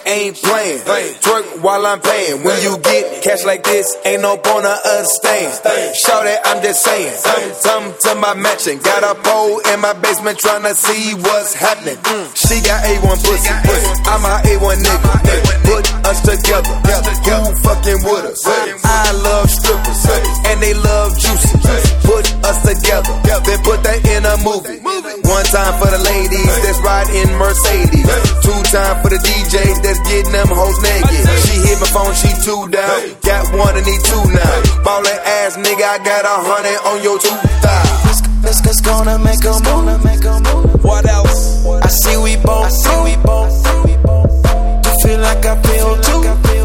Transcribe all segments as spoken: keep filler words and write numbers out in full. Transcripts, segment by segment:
ain't playing. Twerk while I'm paying. When you get cash like this, ain't no point to understand. Shout it, I'm just saying. Come to my matching. Got a pole in my basement tryna see what's happening. She got A one pussy. I'm a A one nigga. Put us together. Who fucking with us? I love strippers and they love juicy. Put us together. Then put that in a movie. One time for the ladies that's riding Mercedes. Two time for the D Js that's getting them hoes naked. She hit my phone, she two down. Got one and need two now. Ballin' ass nigga, I got a hundred on your two thighs. This this gonna make a move. What else? I see we both. I see we both. You feel like I feel too.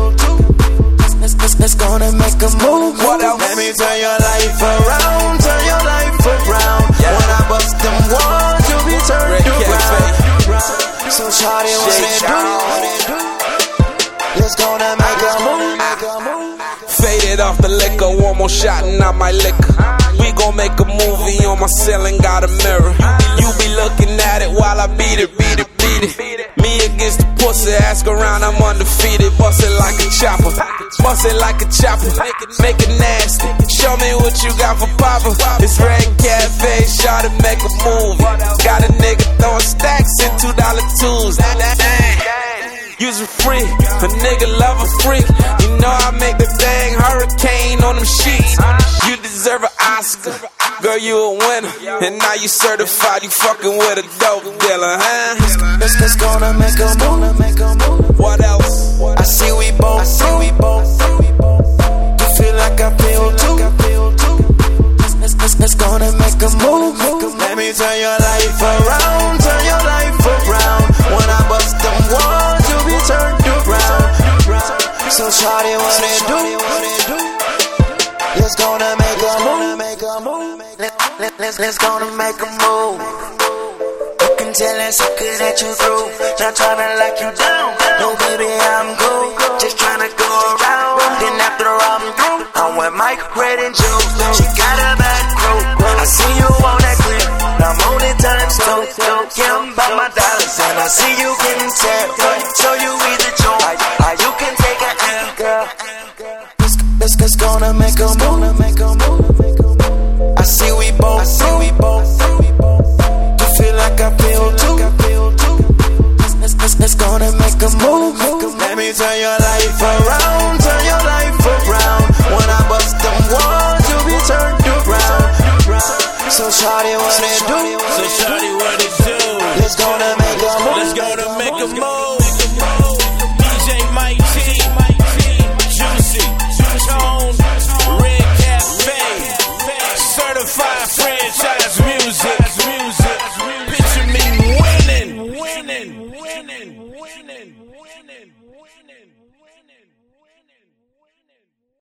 This this this gonna make a move. What else? Let me turn your life around. Turn your life around. Yeah. When I bust them walls, you'll be turned around. So shawty, what it do? It's gonna make a move. Faded off the liquor, one more shot and I might liquor. We gon' make a movie on my ceiling, got a mirror. You be looking at it while I beat it, beat it, beat it. Me against the pussy, ask around, I'm undefeated. Bust it like a chopper, bust it like a chopper. Make it nasty, show me what you got for Papa. It's Red Cafe, shot to make a movie. Got a nigga throwing stacks in two dollar twos. Use it free, a nigga love a freak. You know I make the dang hurricane on them sheets. You deserve an Oscar, girl you a winner. And now you certified, you fucking with a dope dealer, huh? This this gonna make a move. What else? I see we both. I see we both. You feel like I feel too. This this this gonna make a move. Let me turn your life around. Turn your life around. When I bust them walls, you'll be turned around. So shawty, what it do? Let's gonna make a move. Let, let, let's let's gonna make a move. You can tell that sucker that you through. Not tryna lock you down. No baby, I'm cool. Just tryna go around. Then after I'm through, I'm with Mike, Red and Joe. She got a bad crew. I see you on that clip. I'm on it times two. Don't care about my dollars, and I see you getting tapped. So you either join, or you can take a L, girl. This this this gonna make a move. I see we both. I see we both. You feel like I feel too. This this this gonna make a move. Let me turn your life around. Turn your life around. When I bust them walls, you'll be turned around. So shawty, what it do? So shawty, what it do? Let's go to make a move. Let's go to make a move. D J Mike T, Juicy, Tone, Red Cafe, certified franchise music. Picture me winning, winning, winning, winning, winning, winning.